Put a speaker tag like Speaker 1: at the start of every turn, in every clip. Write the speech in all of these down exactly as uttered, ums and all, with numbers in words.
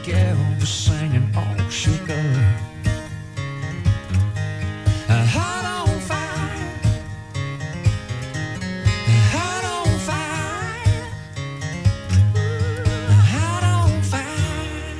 Speaker 1: gal was singing all shook up. Hot on fire, hot on fire, hot on fire.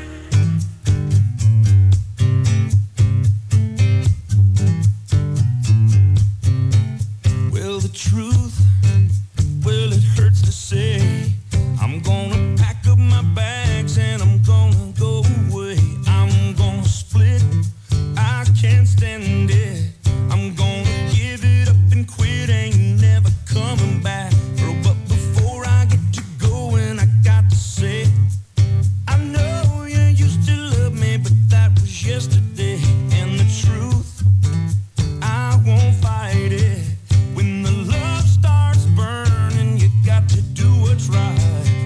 Speaker 1: Well, the truth, well, it hurts to say. I'm gonna pack up my bags and I'm gonna go away. I'm gonna split, I can't stand it. I'm gonna give it up and quit, ain't never coming back. Oh, but before I get to going, I got to say, I know you used to love me, but that was yesterday. And the truth, I won't fight it. When the love starts burning, you got to do what's right.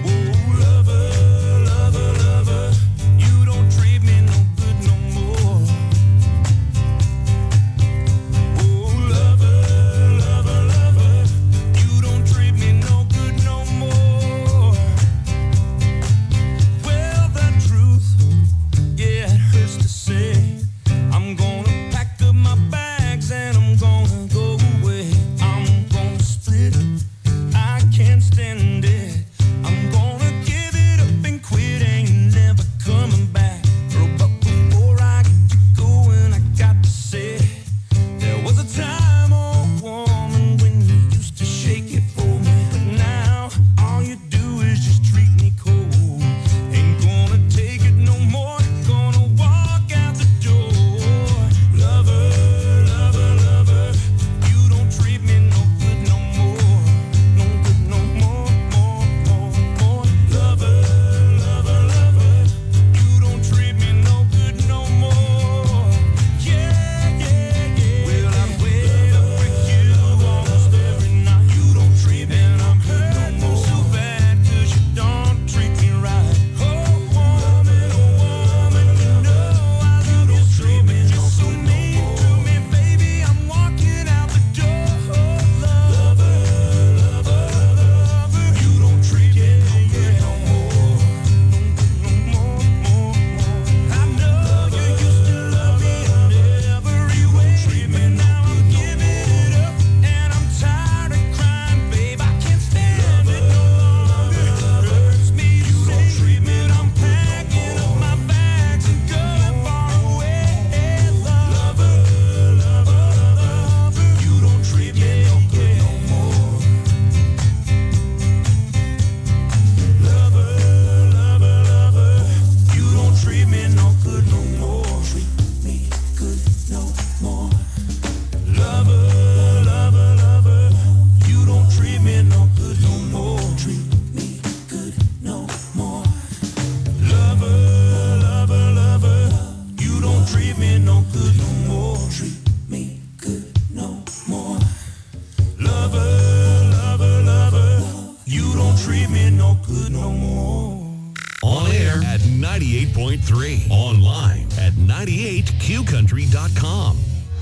Speaker 2: ninety-eight point three. Online at ninety-eight q country dot com.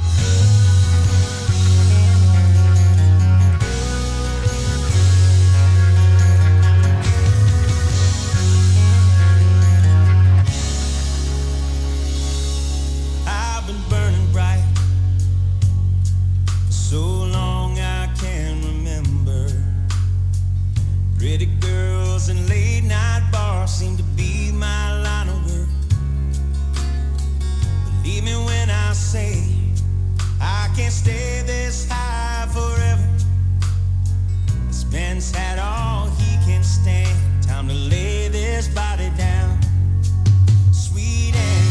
Speaker 1: I've been burning bright so long I can't remember. Pretty girls and late night bars seem to be my line of work. Believe me when I say I can't stay this high forever. This man's had all he can stand. Time to lay this body down. Sweet and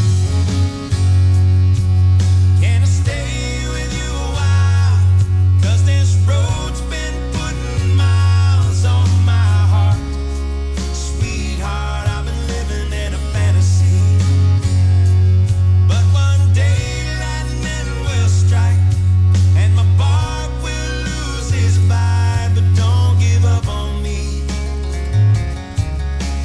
Speaker 1: can I stay with you a while? 'Cause this road's been putting miles on my heart. Sweetheart, I've been living in a fantasy. But one day lightning will strike and my bark will lose its bite. But don't give up on me.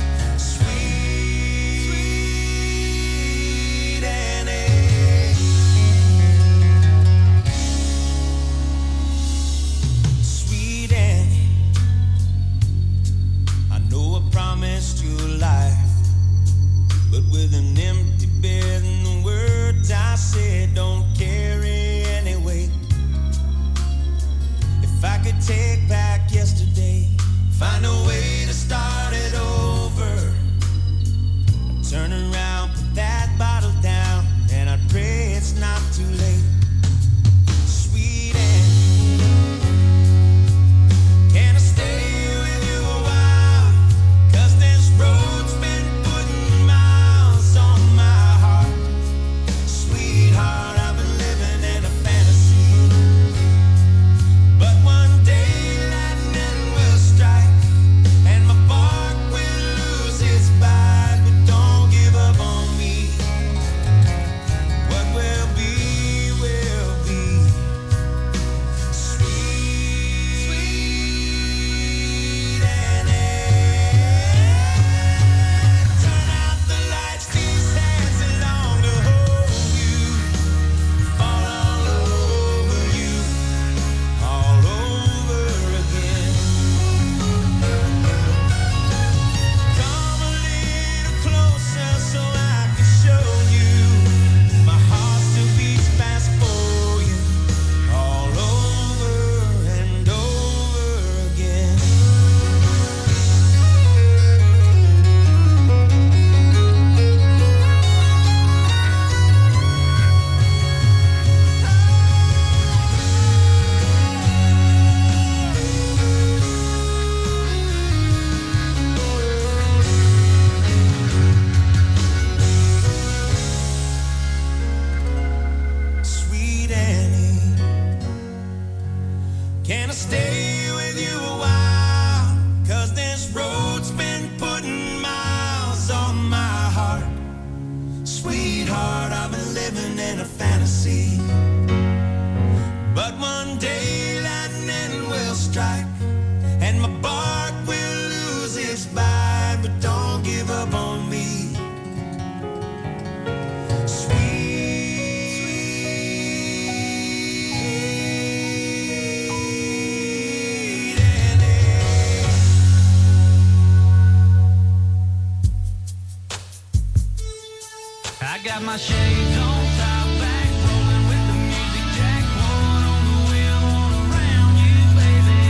Speaker 1: Can I stay with you a while? 'Cause this road's been putting miles on my heart. Sweetheart, I've been living in a fantasy. But one day lightning will strike and my bark will lose its bite. But don't give up on me.
Speaker 3: I got my shades on, top back, rolling with the music jack, one on the wheel, one around you, baby.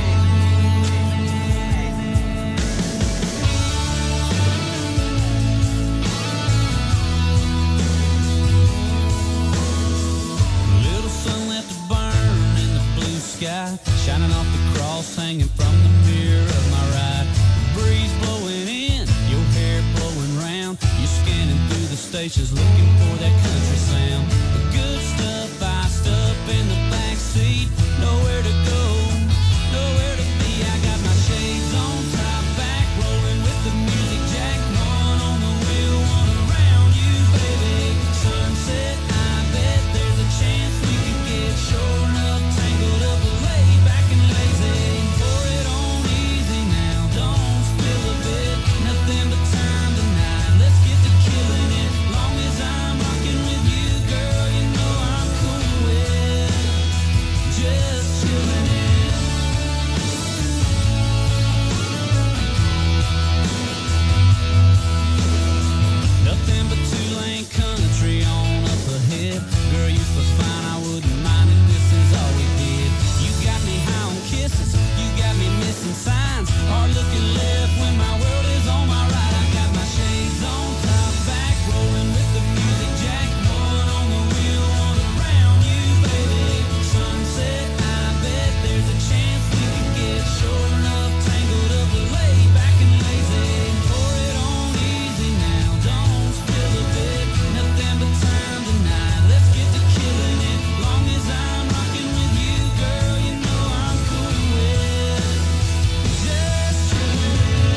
Speaker 3: Little sun left to burn in the blue sky, shining off the cross hanging from the mirror of my ride. Breeze blowing in, your hair blowing round, you scanning through the stations looking for that country sound. The good stuff iced up in the back seat. Nowhere to go, nowhere to be. I got my shades on, top back, rolling with the music jack. One on the wheel, one around you, baby. Sunset, I bet there's a chance we could get shorn up, tangled up, laid back and lazy. Pour it on easy now, don't spill a bit. Nothing but time tonight. Let's get to killing it. Long as I'm rocking with you, girl, you know I'm cool with just chilling it. Nothing but two-lane country on up ahead. Girl, you so fine, I wouldn't mind if this is all we did. You got me high on kisses, you got me missing signs. Hard looking left when my world is on my right. I got my shades on, top back, rolling with the music jack. One on the wheel, one around you, baby. Sunset, I bet there's a chance we could get shorn up, tangled up, laid back and lazy. Pour it on easy now, don't spill a bit. Nothing but time tonight. Let's get to killing it. Long as I'm rocking with you, girl, you know I'm cool with just chilling it.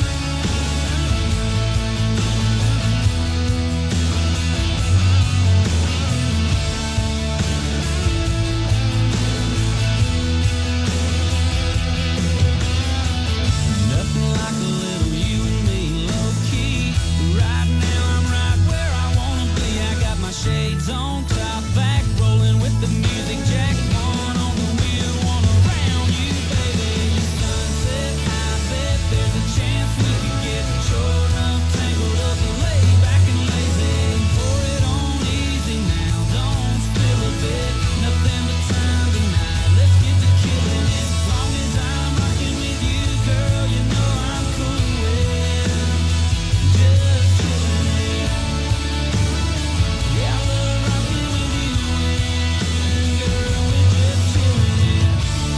Speaker 3: Nothing like a little you and me, low key. Right now I'm right where I wanna be. I got my shades on, top back, rolling with the music jack. One on the wheel, one around you, baby. Sunset, I bet there's a chance we could get shorn up, tangled up, laid back and lazy. Pour it on easy now, don't spill a bit. Nothing but time tonight. Let's get to killing it. Long as I'm rocking with you, girl, you know I'm cool with just chilling it. Yeah, I love rocking with you, and girl, we're just chilling it.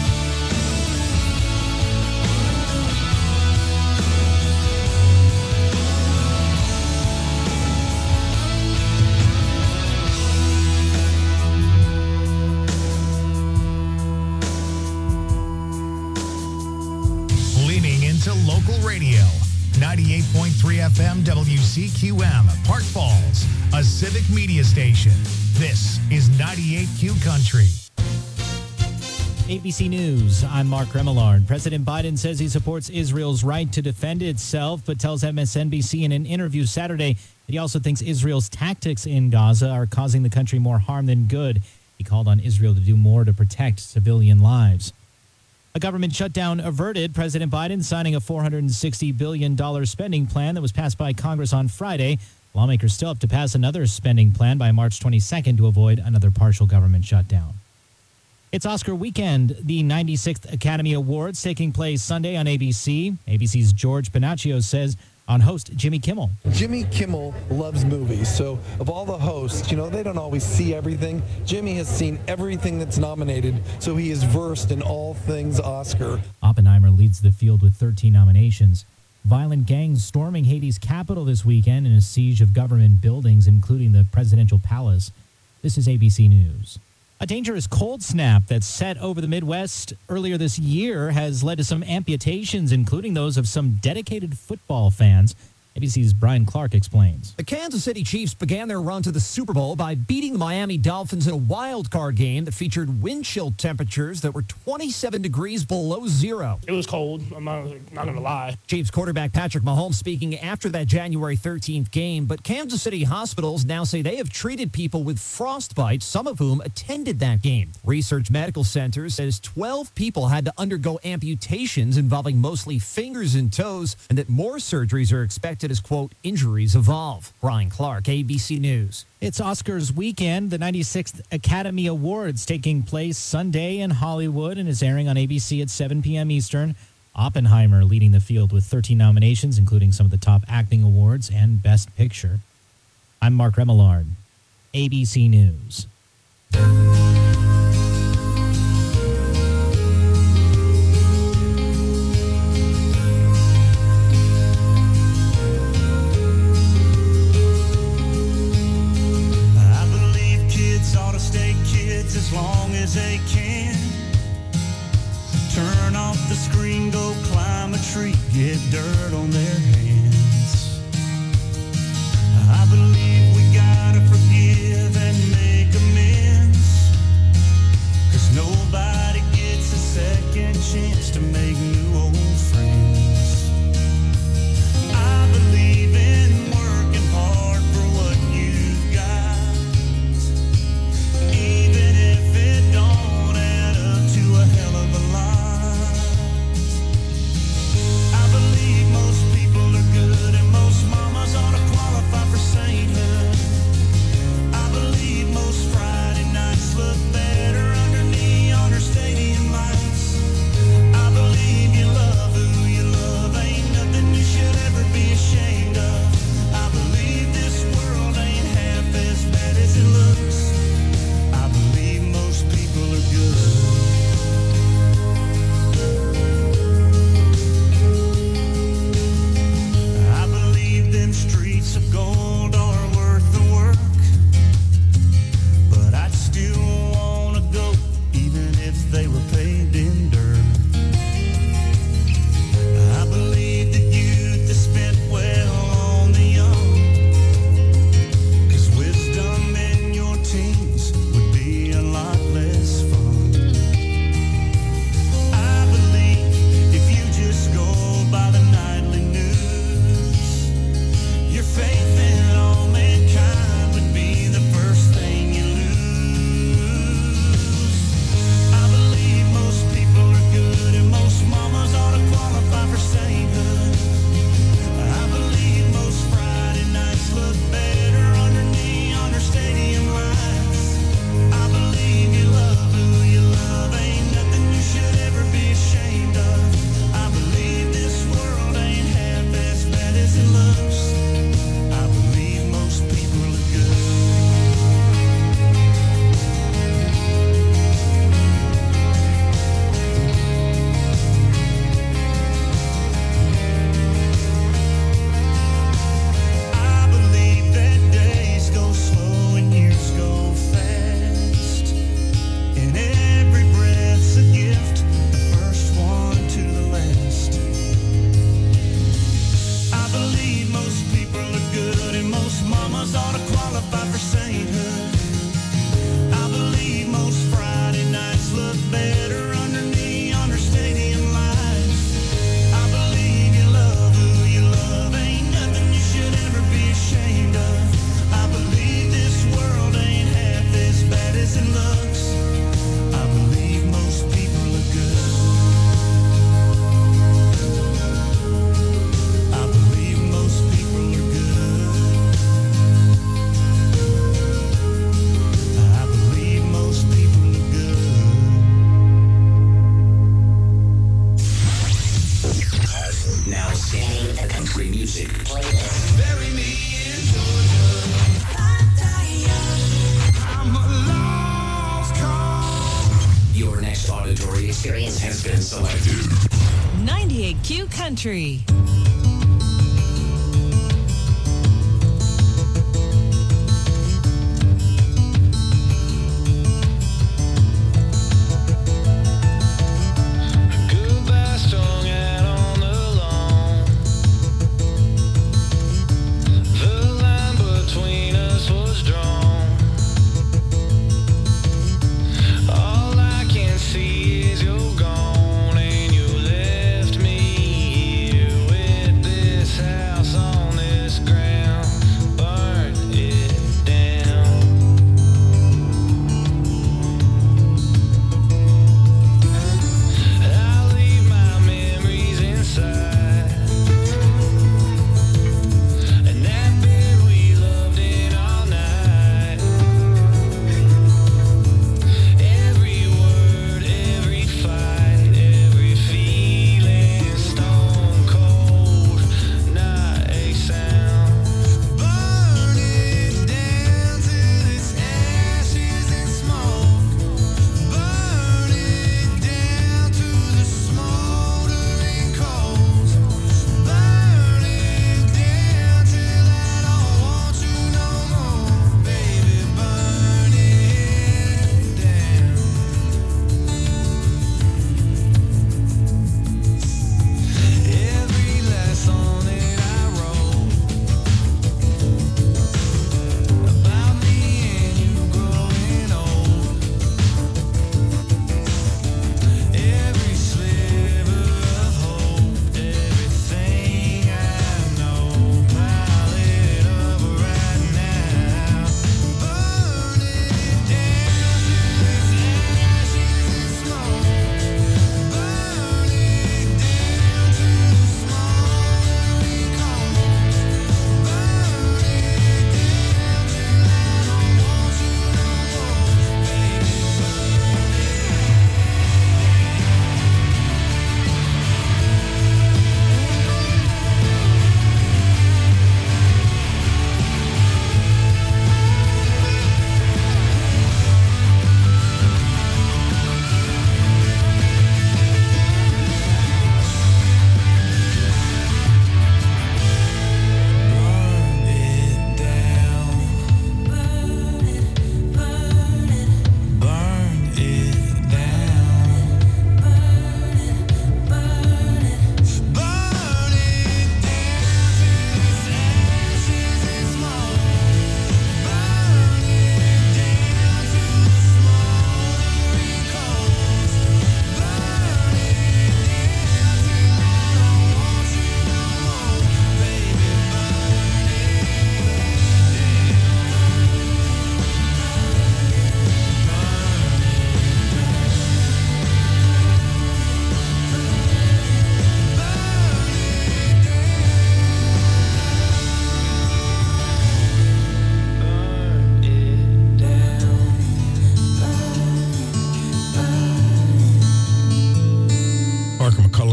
Speaker 4: Leaning into local radio. ninety-eight point three F M W C Q M, Park Falls, a civic media station. This is ninety-eight Q Country.
Speaker 5: A B C News, I'm Mark Remillard. President Biden says he supports Israel's right to defend itself, but tells M S N B C in an interview Saturday that he also thinks Israel's tactics in Gaza are causing the country more harm than good. He called on Israel to do more to protect civilian lives. A government shutdown averted. President Biden signing a four hundred sixty billion dollars spending plan that was passed by Congress on Friday. Lawmakers still have to pass another spending plan by March twenty-second to avoid another partial government shutdown. It's Oscar weekend. The ninety-sixth Academy Awards taking place Sunday on A B C. A B C's George Panaccio says on host Jimmy Kimmel.
Speaker 6: Jimmy Kimmel loves movies, so of all the hosts, you know, they don't always see everything. Jimmy has seen everything that's nominated, so he is versed in all things Oscar.
Speaker 5: Oppenheimer leads the field with thirteen nominations. Violent gangs storming Haiti's capital this weekend in a siege of government buildings, including the presidential palace. This is A B C News. A dangerous cold snap that set over the Midwest earlier this year has led to some amputations, including those of some dedicated football fans. A B C's Brian Clark explains.
Speaker 7: The Kansas City Chiefs began their run to the Super Bowl by beating the Miami Dolphins in a wild card game that featured wind chill temperatures that were twenty-seven degrees below zero.
Speaker 8: It was cold. I'm not, not going to lie.
Speaker 7: Chiefs quarterback Patrick Mahomes speaking after that January thirteenth game, but Kansas City hospitals now say they have treated people with frostbite, some of whom attended that game. Research Medical Center says twelve people had to undergo amputations involving mostly fingers and toes, and that more surgeries are expected as, quote, injuries evolve. Brian Clark, A B C News.
Speaker 5: It's Oscars weekend, the ninety-sixth Academy Awards taking place Sunday in Hollywood and is airing on A B C at seven p.m. Eastern. Oppenheimer leading the field with thirteen nominations, including some of the top acting awards and Best Picture. I'm Mark Remillard, A B C News.
Speaker 1: As long as they can. Turn off the screen, go climb a tree, get dirt on their hands. I believe we gotta forgive and make amends, 'cause nobody gets a second chance to make new old friends. I believe in working hard for what you've got, even if it don't add up to a hell of a lot. I believe most people are good and most mamas ought to qualify for sainthood. I believe most Friday nights look better under neon or stadium lights. I believe you love who you love, ain't nothing you should ever be ashamed of. I believe this world ain't half as bad as it looks. I believe most people are good. I believe them streets of gold are worth the work, but I'd still want to go even if they were paved in dirt. I believe that youth is spent well on the young, 'cause wisdom in your teens would be a lot less fun. I believe if you just go by the nightly news, your faith in all mankind would be the first thing you lose. I believe most people are good and most mamas ought to qualify for sainthood. I believe most Friday nights look better under neon or stadium lights. I believe you love who you love, ain't nothing you should ever be ashamed of. I believe this world ain't half as bad as it looks. I believe most people are good. I believe that days go slow and years go fast, and every breath's a gift, the first one to the last. I believe most people are good and most mamas ought to qualify for sainthood. I believe most Friday nights look better under neon or stadium lights. I believe you love who you love, ain't nothing you should ever be ashamed of. I believe this world ain't half as bad as it looks. I believe most people are good. I believe most people are good. I believe most people are good.
Speaker 9: Now singing the country music.
Speaker 1: Bury me in Georgia. I'm a lost cause.
Speaker 9: Your next auditory experience has been selected.
Speaker 10: ninety-eight Q Country.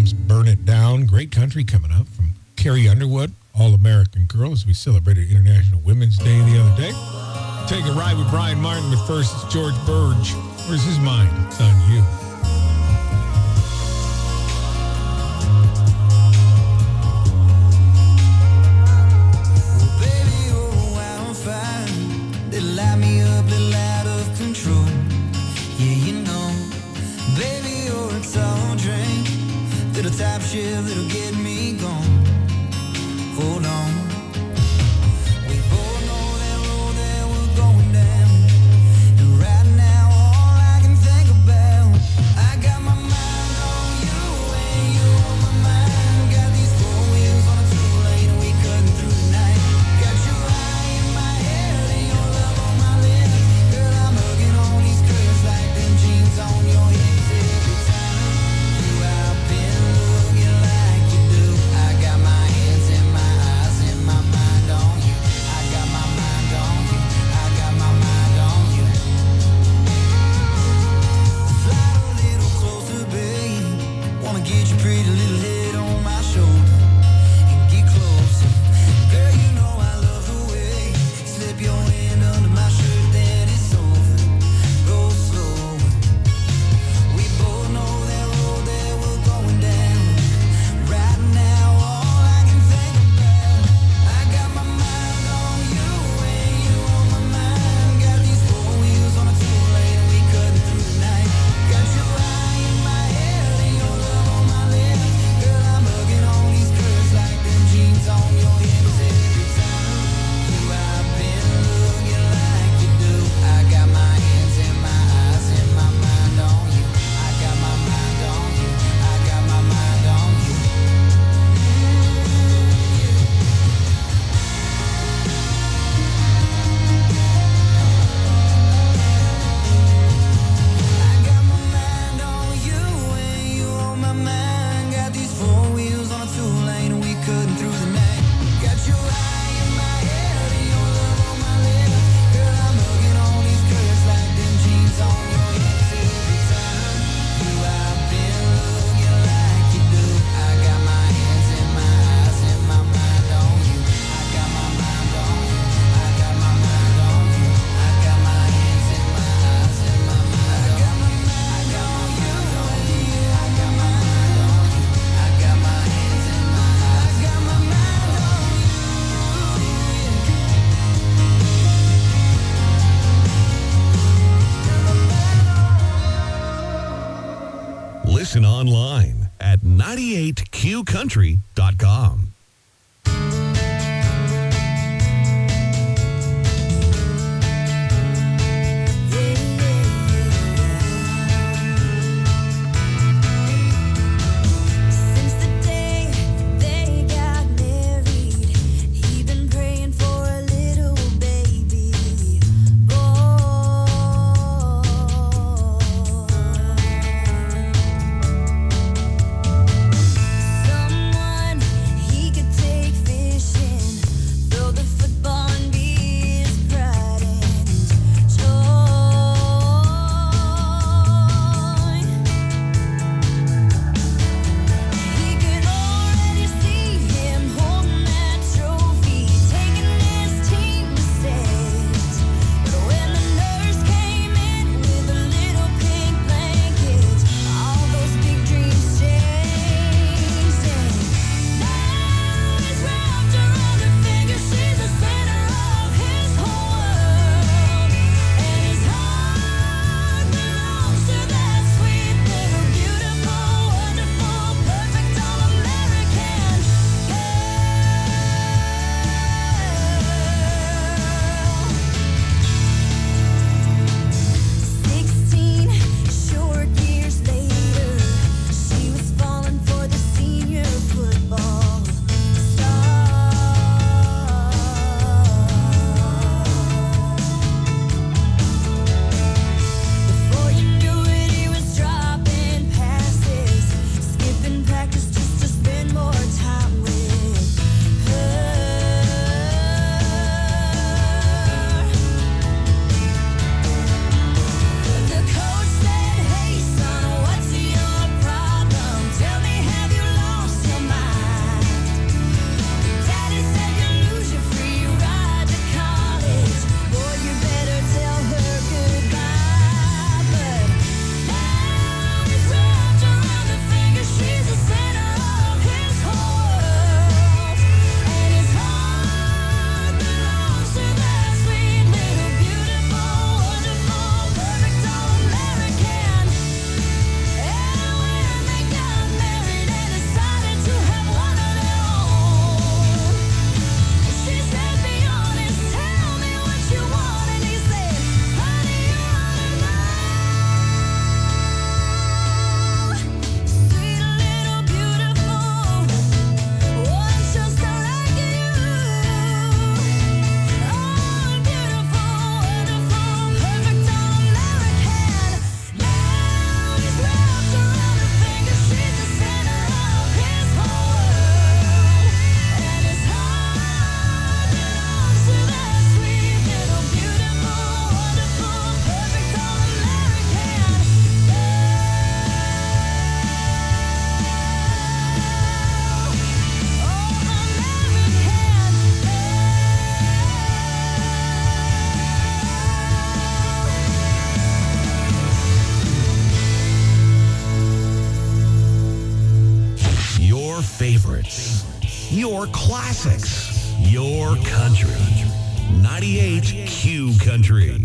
Speaker 11: Rams, Burn It Down. Great country coming up from Carrie Underwood, All-American Girl, as we celebrated International Women's Day the other day. Take a ride with Brian Martin, but first it's George Burge. Where's his mind? It's on you.
Speaker 12: Type shit that'll get me gone. Hold on. We both know that road that we're going down. And right now, all I can think about, I got my mind on you and you on my mind. Got these four wheels on a two-lane and we cutting through the night. Got your eye in my head and your love on my lips. Girl, I'm hugging on these curves like them jeans on your hips every time you out been. Get your pretty little head on my shoulder and get closer. Girl, you know I love the way you slip your hand under my shirt, then it's over. Go slow. We both know that road that we're going down. Right now, all I can think about, I got my mind on you and you on my mind. Got these four wheels on a two-lane and we cutting through the night. Got your eye in my head and your love on my lips. Girl, I'm hugging on these curves like them jeans on your hips every time you out been looking like you do. I got my hands and my eyes and my mind on you. I got my mind on you. I got my mind on you. I got my mind on you and you on my mind. Got these four wheels on a two-lane and we cutting through the night. Got your eye in my head and your love on my lips. Girl, I'm hugging on these curves like them jeans on your hips every time you out been looking like you do. I got my hands and my eyes and my mind on you. I got my mind on you. I got my mind on you. I got my hands and my eyes and my mind on you. I got my mind on you. I got my mind on you. I got my hands and my eyes. I got my mind on you.
Speaker 2: Listen online at ninety-eight q country dot com.
Speaker 13: Since the day they got married, he been praying for a little baby boy. Someone he
Speaker 2: Your favorites. Your classics. Your country. ninety-eight Q Country.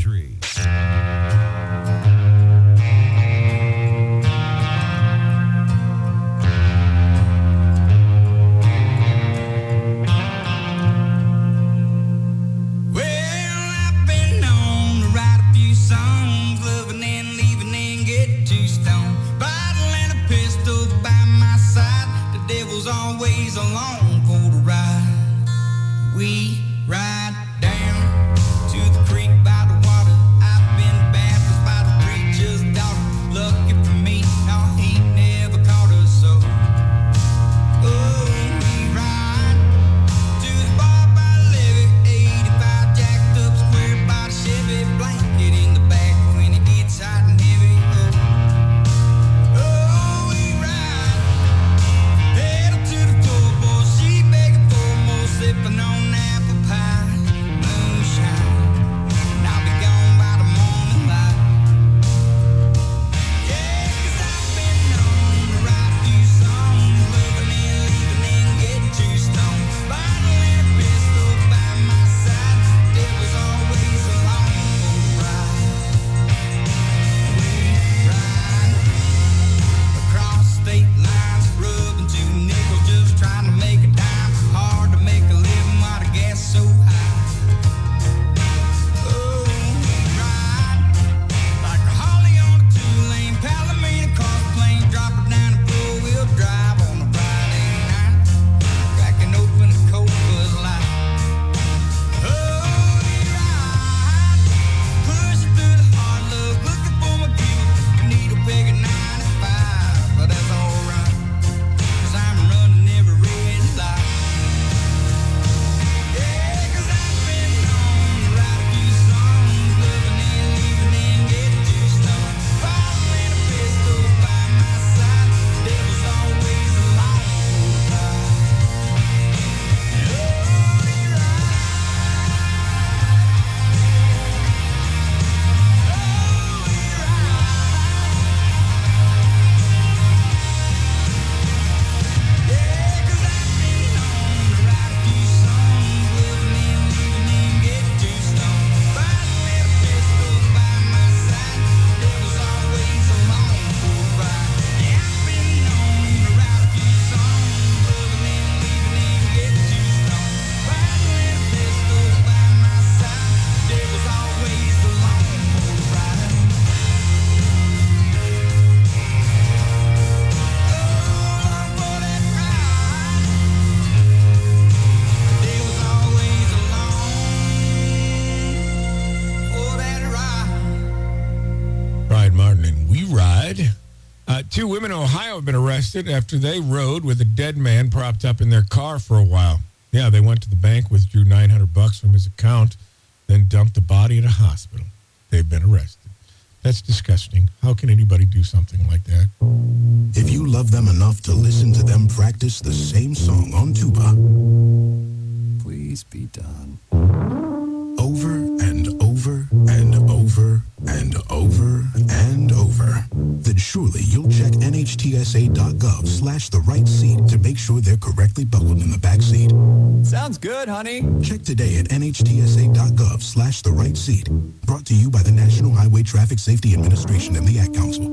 Speaker 12: Always along for the ride. We ride down to the creek by the water. I've been baptized by the preacher's daughter. Lucky for me, no, he never caught us so. Oh, we ride to the bar by the levee. eighty-five jacked up, square by the Chevy. Blanket in the back when it gets hot and heavy. Oh, oh, we ride. Pedal to the floor, boy, she begging for more, sipping on apple pie, moonshine, and I'll be gone by the morning light. Yeah, 'cause I've been known to write a few songs, loving and leaving and getting too stoned. Bottle and a pistol by my side, devil's always along for the ride. We ride across state lines, rubbing two nickels, just trying to make a dime. Hard to make a living while the gas so high. Oh, we ride like a Holly on a two-lane Palomino cross plane, drop it down and four-wheel drive on a Friday night, cracking open a cold Bud Light. Oh, we ride, pushing through the hard love, looking for my people, needle peg at ninety-five, but that's alright, 'cause I'm running every red light. Yeah, 'cause I've been known to write a few songs, loving and leaving and getting too stoned. Bottle and a pistol by my side, devil's always along for the ride. Oh, we ride. Oh, we ride. Yeah, 'cause I've been known to write a few songs, loving and leaving and getting too stoned. Bottle and a pistol by my side, devil's always along for the ride. Yeah, I've been known to write a few songs, loving and leaving and getting too stoned. Bottle and a pistol by my side, devil's always along for the ride.
Speaker 11: Brian Martin and We Ride. Uh, two women in Ohio have been arrested after they rode with a dead man propped up in their car for a while. Yeah, they went to the bank, withdrew nine hundred bucks from his account, then dumped the body at a hospital. They've been arrested. That's disgusting. How can anybody do something like that?
Speaker 14: If you love them enough to listen to them practice the same song on tuba, please be done. Over and over and over and over and over, then surely you'll check N H T S A dot gov slash the right seat to make sure they're correctly buckled in the back seat.
Speaker 15: Sounds good, honey.
Speaker 14: Check today at N H T S A dot gov slash the right seat. Brought to you by the National Highway Traffic Safety Administration and the Ad Council.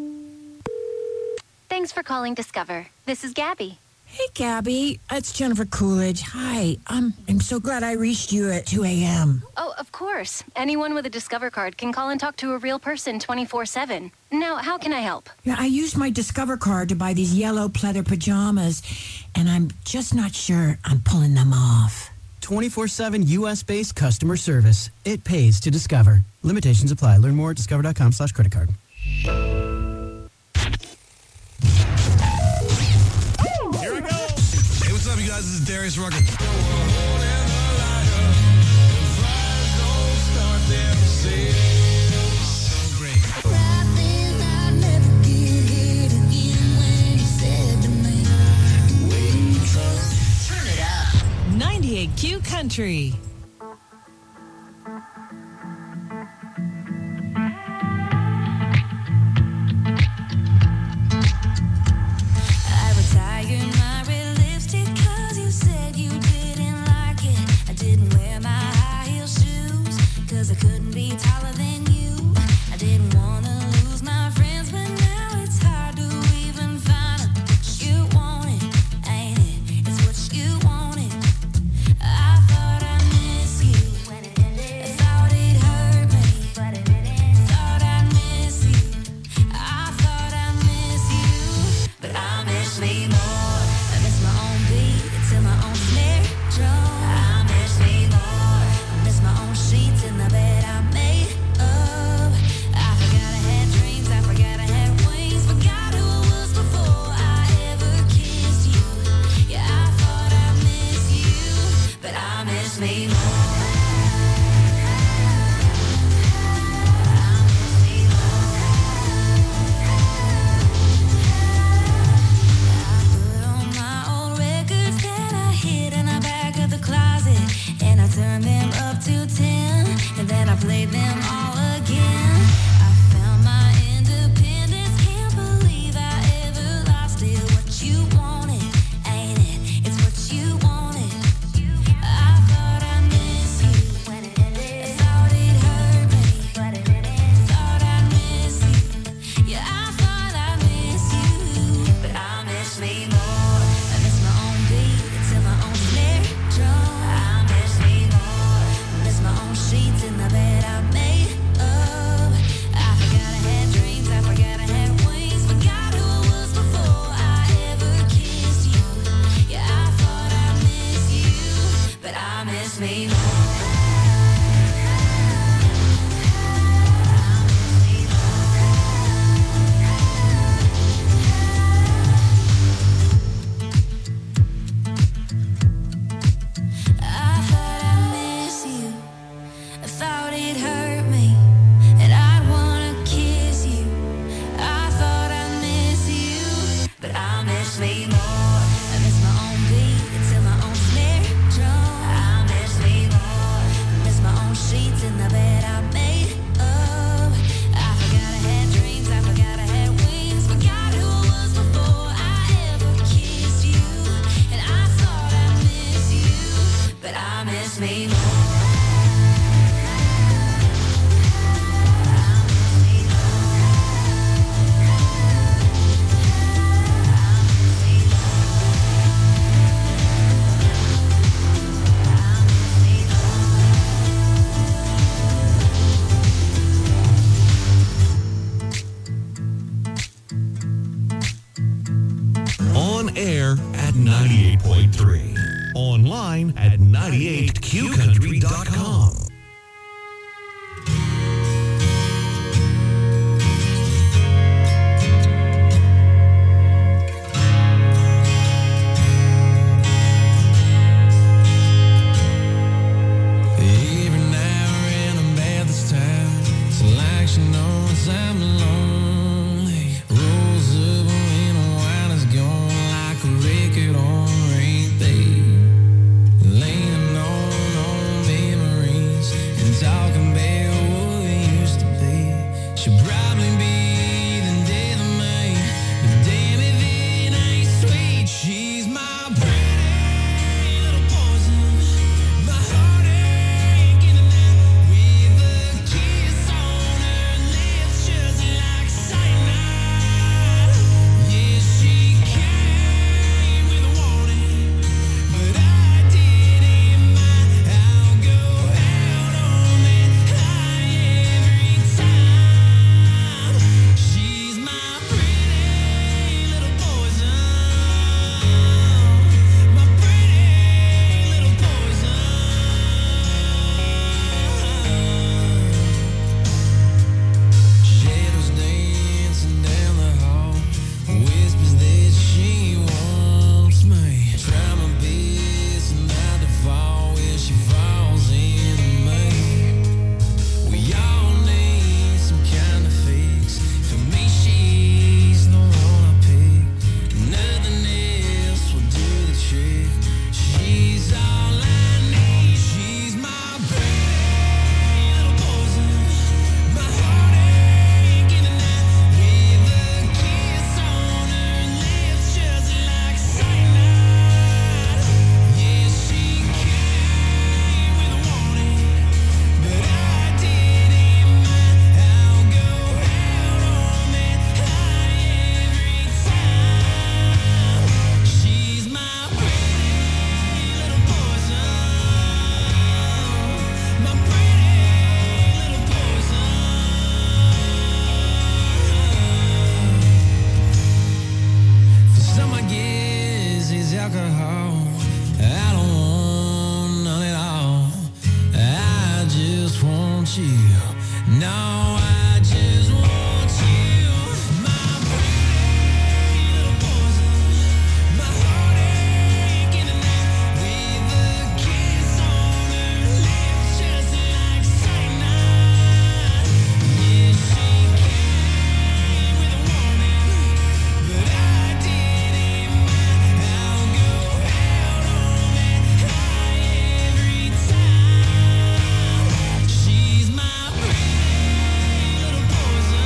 Speaker 16: Thanks for calling Discover. This is Gabby.
Speaker 17: Hey, Gabby. It's Jennifer Coolidge. Hi. Um, I'm so glad I reached you at two a.m.
Speaker 16: Oh, of course. Anyone with a Discover card can call and talk to a real person twenty-four seven. Now, how can I help?
Speaker 17: Yeah, I used my Discover card to buy these yellow pleather pajamas, and I'm just not sure I'm pulling them off.
Speaker 15: twenty-four seven U S-based customer service. It pays to Discover. Limitations apply. Learn more at discover.com slash credit card.
Speaker 18: Here we go. Hey, what's up, you guys? This is Darius Rucker. So great.
Speaker 10: Turn it up. ninety-eight Q Country.
Speaker 13: I retired my me more. I miss my own beats and my own snare drum. I miss me more. I miss my own sheets in the bed I made up. I forgot I had dreams, I forgot I had wings, forgot who I was before I ever kissed you. And I thought I missed you, but I miss me more.
Speaker 2: On air at ninety-eight point three. Online at ninety-eight q country dot com.
Speaker 12: Every now and I'm bad this time. It's like she knows I'm lonely. Rolls up when the wine is gone like a record on repeat. Leaning on old memories and talking about what it used to be. She'll probably be the death of me, but damn if it ain't sweet. She's my pretty little poison, my heartache in the night with a kiss on her lips just like cyanide. Yeah, she came with a warning, but I didn't mind. I'll go out on that high every time. She's my pretty little poison, my pretty little poison. Shadows dancing down the hall, whispers that she wants me. Try my best not to fall where she falls into me. We all need some kind of fix. For me, she's the one I pick. Nothing else will do the trick. She's all I need. She's my pretty little poison, my heartache in the night with a kiss on her lips just like cyanide. Yeah, she came with a warning, but I didn't mind. I'll go out on that high every time. She's my pretty little poison, my pretty little poison. For some, I guess it's alcohol. I don't want none at all. I just want you. No, I just want you. My pretty little poison, my heartache in the night with a kiss on her lips just like cyanide. Yeah, she came with a warning, but I didn't mind. I'll go out on that high every time. She's my pretty little poison,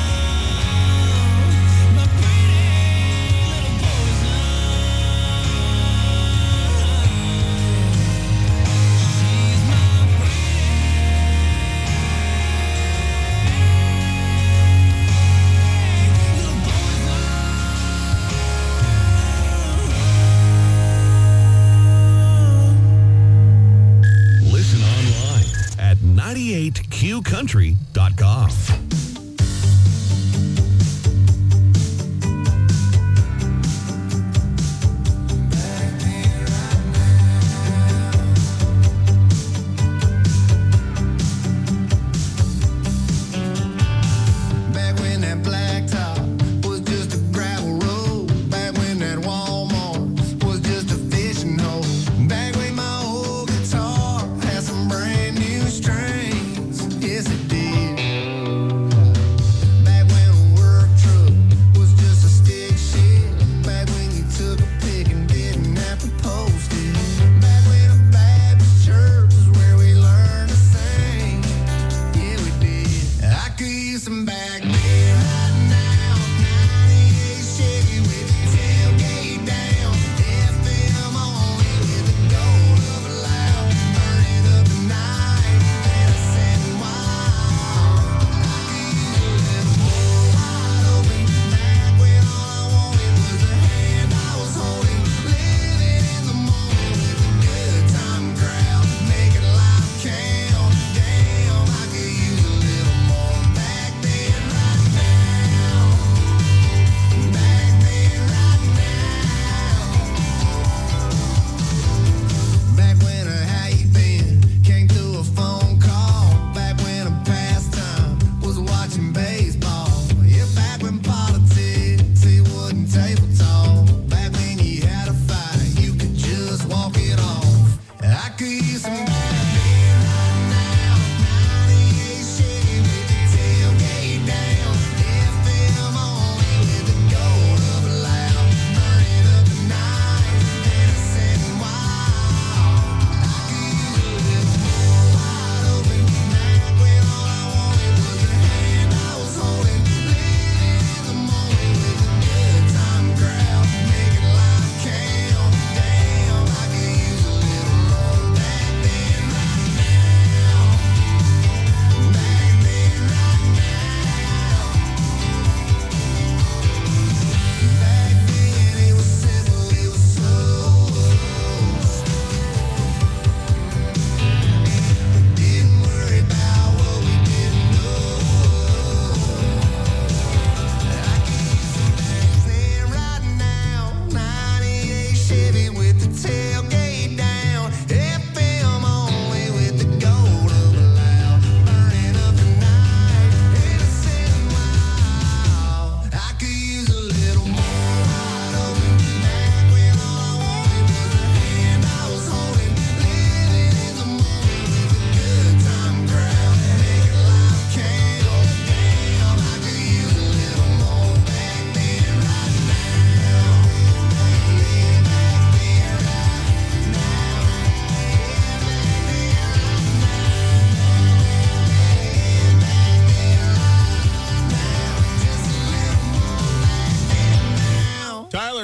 Speaker 12: my pretty little poison. She's my
Speaker 2: Listen online at ninety-eight q country dot com.
Speaker 12: Back when that blacktop was just a gravel road. Back when that Walmart was just a fishing hole. Back when my old guitar had some brand new strings. Yes, it did.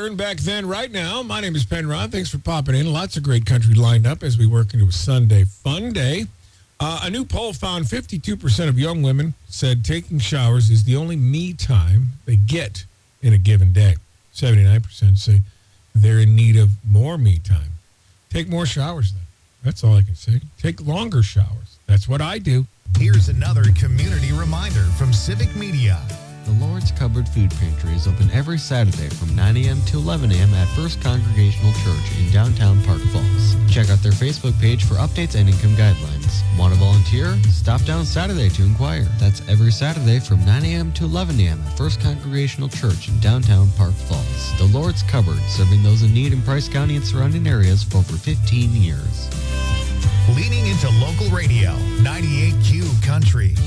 Speaker 11: Learn Back Then right now. My name is Penrod. Thanks for popping in. Lots of great country lined up as we work into a Sunday fun day. Uh, a new poll found fifty-two percent of young women said taking showers is the only me time they get in a given day. seventy-nine percent say they're in need of more me time. Take more showers then. That's all I can say. Take longer showers. That's what I do.
Speaker 4: Here's another community reminder from Civic Media.
Speaker 19: The Lord's Cupboard Food Pantry is open every Saturday from nine a.m. to eleven a.m. at First Congregational Church in downtown Park Falls. Check out their Facebook page for updates and income guidelines. Want to volunteer? Stop down Saturday to inquire. That's every Saturday from nine a.m. to eleven a.m. at First Congregational Church in downtown Park Falls. The Lord's Cupboard, serving those in need in Price County and surrounding areas for over fifteen years.
Speaker 4: Leaning into local radio, ninety-eight Q Country.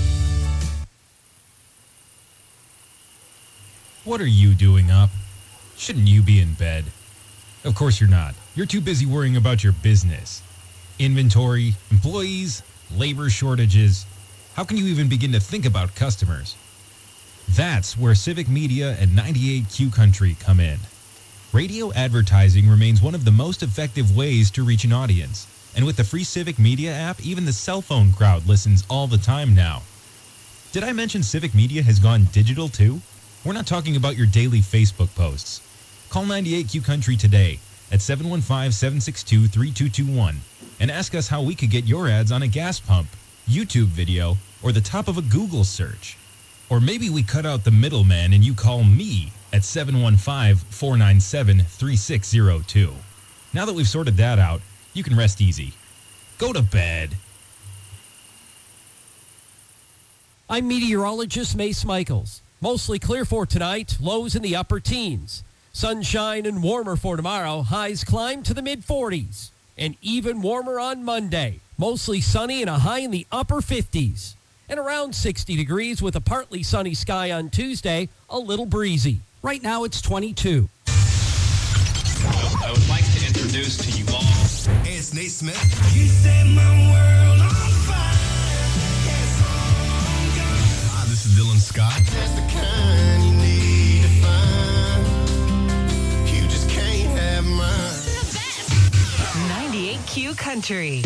Speaker 20: What are you doing up? Shouldn't you be in bed? Of course you're not. You're too busy worrying about your business. Inventory, employees, labor shortages. How can you even begin to think about customers? That's where Civic Media and ninety-eight Q Country come in. Radio advertising remains one of the most effective ways to reach an audience. And with the free Civic Media app, even the cell phone crowd listens all the time now. Did I mention Civic Media has gone digital too? We're not talking about your daily Facebook posts. Call ninety-eight Q Country today at seven one five, seven six two, three two two one and ask us how we could get your ads on a gas pump, YouTube video, or the top of a Google search. Or maybe we cut out the middleman and you call me at seven one five, four nine seven, three six zero two. Now that we've sorted that out, you can rest easy. Go to bed.
Speaker 21: I'm meteorologist Mace Michaels. Mostly clear for tonight, lows in the upper teens. Sunshine and warmer for tomorrow, highs climb to the mid forties. And even warmer on Monday, mostly sunny and a high in the upper fifties. And around sixty degrees with a partly sunny sky on Tuesday, a little breezy. Right now it's twenty-two.
Speaker 22: I would like to introduce to you all.
Speaker 18: Hey, it's Nate Smith.
Speaker 12: You set my world on fire.
Speaker 18: Hi, this is Dylan Scott.
Speaker 12: That's the kind you need to find. You just can't have mine.
Speaker 10: ninety-eight Q Country.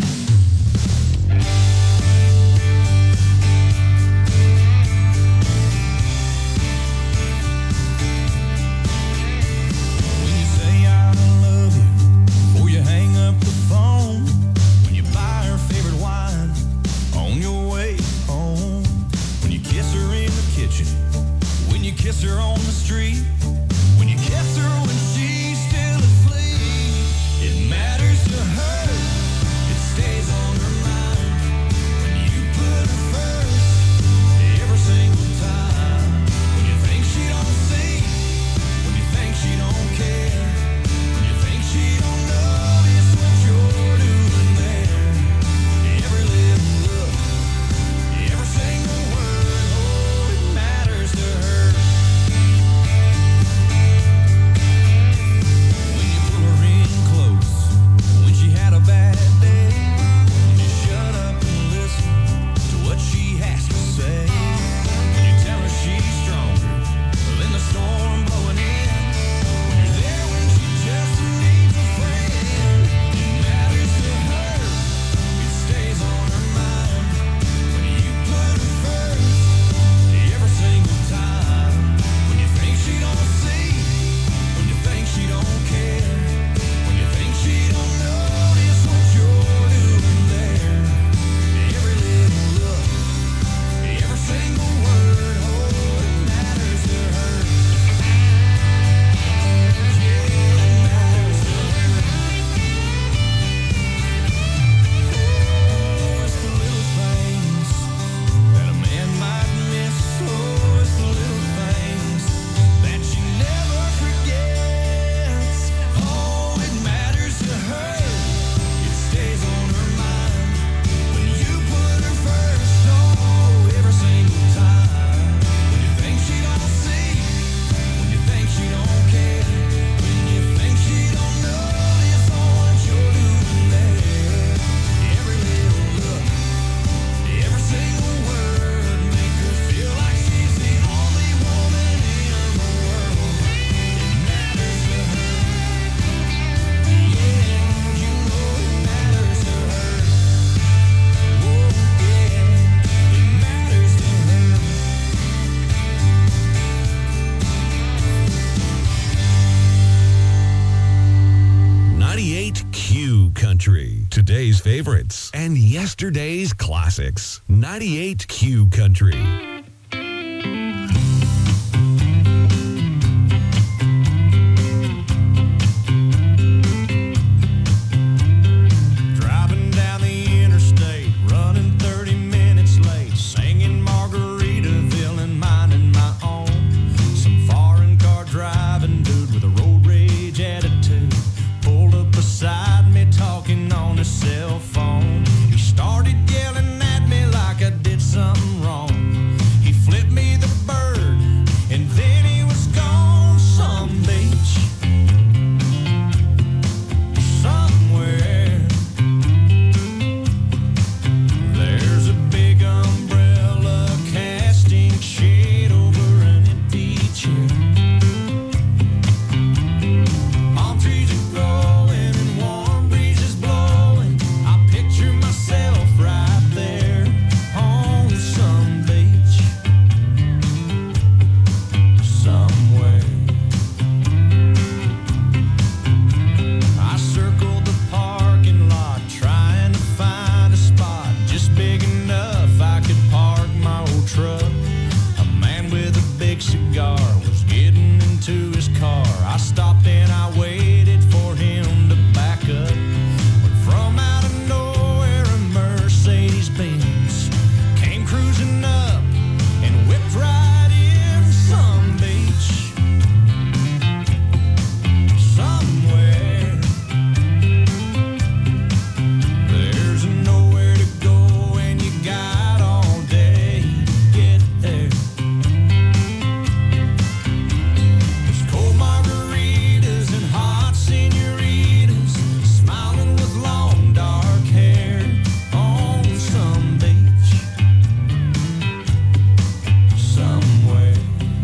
Speaker 1: When you say I love you, before you hang up the phone, when you buy her favorite wine on your way home, when you kiss her in the kitchen, when you kiss her on the street, when you kiss her when she's still asleep, it matters to her, it stays on her mind, when you put her first, every single time, when you think she don't see, when you think she don't care, when you think she don't notice what you're doing there, every little look, every single word, oh, it matters to her.
Speaker 2: Country. Today's favorites and yesterday's classics. ninety-eight Q Country.
Speaker 1: Driving down the interstate, running thirty minutes late, singing Margaritaville and minding my own. Some foreign car driving dude with a road rage attitude pulled up beside me talking on his cell phone. He started yelling at me like I did something wrong. He flipped me the bird and then he was gone. Some beach somewhere. There's a big umbrella casting shade over an empty chair. Palm trees are growing and warm breezes blowing. I picture myself right there on some beach somewhere. I circled the parking lot trying to find a spot just big enough I could park my old truck. A man with a big cigar was getting into his car. I stopped and I waited for him to back up. But from out of nowhere a Mercedes Benz came cruising up and whipped right in. Some beach somewhere. There's nowhere to go and you got all day to get there. There's cold margaritas and hot senoritas smiling with long dark hair on some beach somewhere.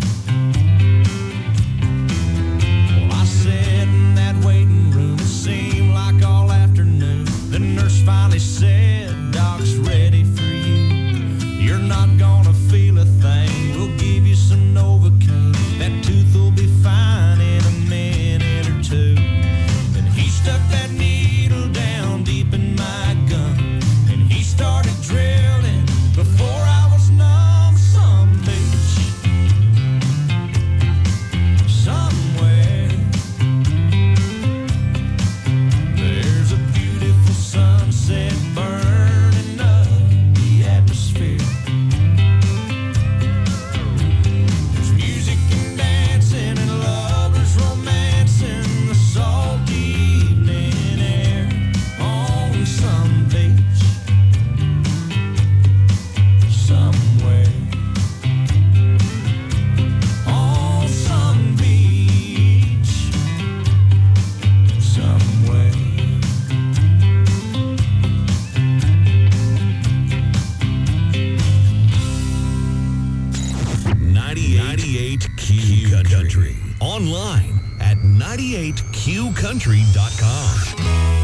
Speaker 1: Well, I sat in that waiting room. It seemed like all afternoon. The nurse finally said, "Doc's ready for you. You're not gonna feel a thing. We'll give you some Novocaine. That tooth will be fine in a minute or two." Then he stuck that needle down deep in my gum and he started drilling before I was numb. Some beach somewhere. There's a beautiful sunset burning up the atmosphere. There's music and dancing and lovers romancing the salty evening air on some beach somewhere. On some beach somewhere.
Speaker 2: ninety-eight Q Country. Online at ninety-eight Q country dot com.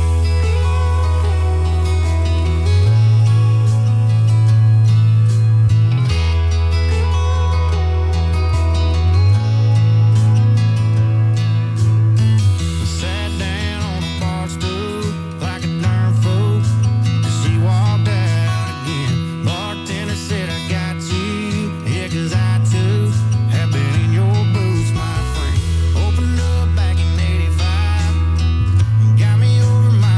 Speaker 1: Sat down on a bar stool like a darn fool as she walked out again. Bartender said, "I got you, yeah, 'cause I too have been in your boots, my friend. Opened up back in eighty-five and got me over my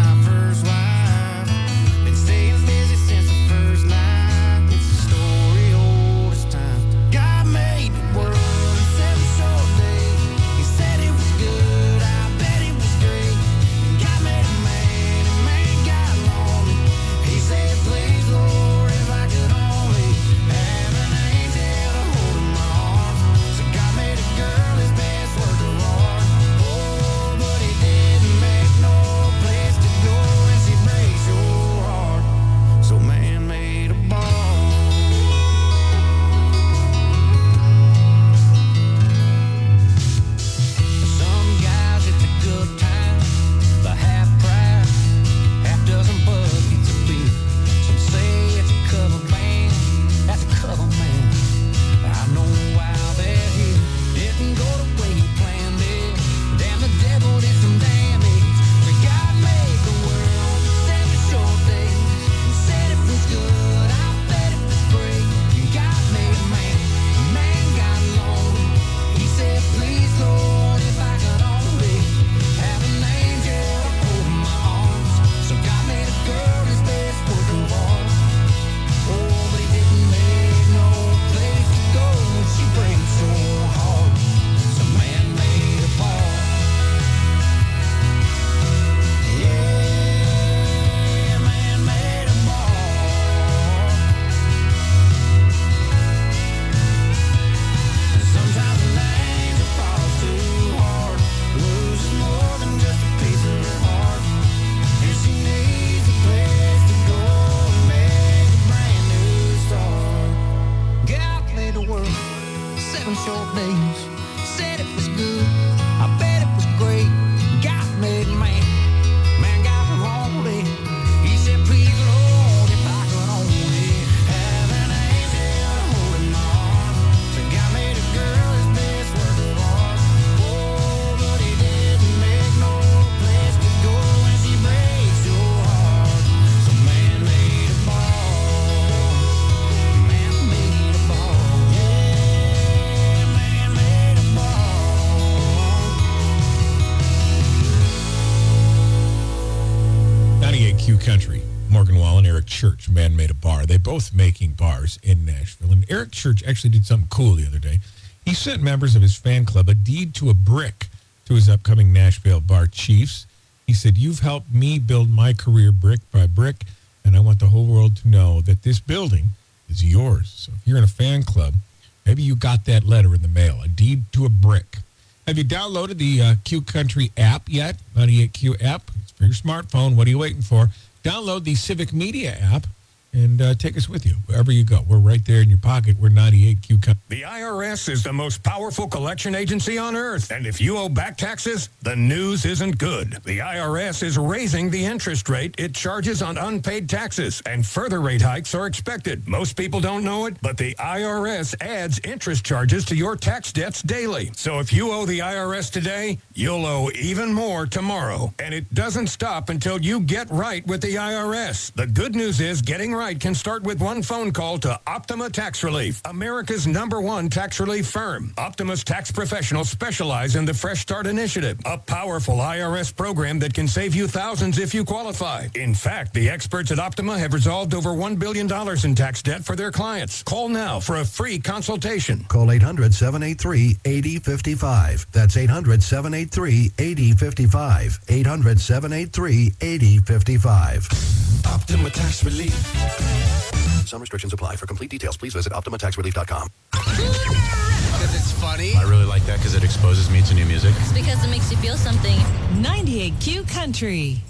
Speaker 11: Country. Morgan Wall and Eric Church, Man Made a Bar. They both making bars in Nashville. And Eric Church actually did something cool the other day. He sent members of his fan club a deed to a brick to his upcoming Nashville Bar Chiefs. He said, "You've helped me build my career brick by brick, and I want the whole world to know that this building is yours." So if you're in a fan club, maybe you got that letter in the mail, a deed to a brick. Have you downloaded the uh, Q Country app yet? ninety-eight Q app. It's for your smartphone. What are you waiting for? Download the Civic Media app and uh, take us with you wherever you go. We're right there in your pocket. We're ninety-eight Q Country.
Speaker 3: The I R S is the most powerful collection agency on earth. And if you owe back taxes, the news isn't good. The I R S is raising the interest rate it charges on unpaid taxes, and further rate hikes are expected. Most people don't know it, but the I R S adds interest charges to your tax debts daily. So if you owe the I R S today, you'll owe even more tomorrow. And it doesn't stop until you get right with the I R S. The good news is getting right can start with one phone call to Optima Tax Relief, America's number one tax relief firm. Optima's tax professionals specialize in the Fresh Start Initiative, a powerful I R S program that can save you thousands if you qualify. In fact, the experts at Optima have resolved over one billion dollars in tax debt for their clients. Call now for a free consultation.
Speaker 6: Call eight hundred, seven eight three, eight zero five five. That's eight hundred, seven eight three, eight zero five five. eight hundred, seven eight three, eight zero five five.
Speaker 3: Optima Tax Relief.
Speaker 6: Some restrictions apply. For complete details, please visit optima tax relief dot com.
Speaker 18: Because it's funny.
Speaker 23: I really like that because it exposes me to new music.
Speaker 10: It's because it makes you feel something. ninety-eight Q Country.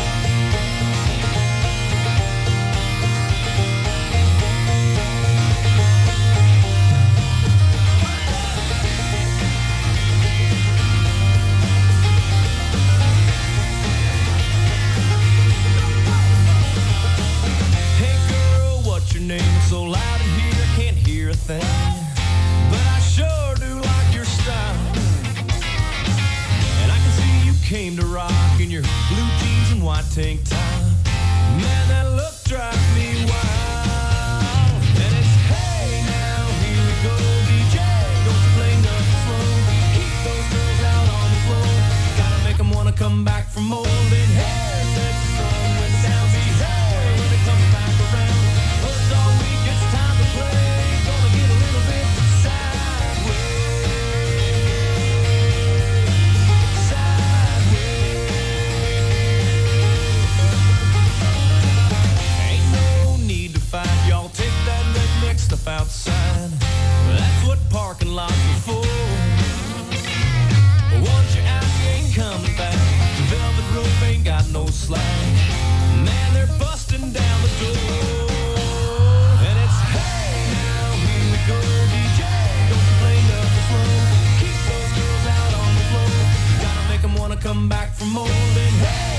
Speaker 1: Name so loud in here, I can't hear a thing, but I sure do like your style. And I can see you came to rock in your blue jeans and white tank top. Man, that look drives me wild. And it's hey now, here we go, D J, don't you play nothing slow. Keep those girls out on the floor, gotta make them wanna come back for more. Then hey, said the sun went down, be hey when it comes back around. All week it's time to play. Gonna get a little bit sideways. Sideways. Ain't no need to fight. Y'all take that redneck stuff outside. That's what parking lots are for. Once you're out, you ain't coming back. The velvet rope ain't got no slack. Man, they're busting down the door. Go D J, don't you play nothing slow. Keep those girls out on the floor. Gotta make them wanna come back for more than hey.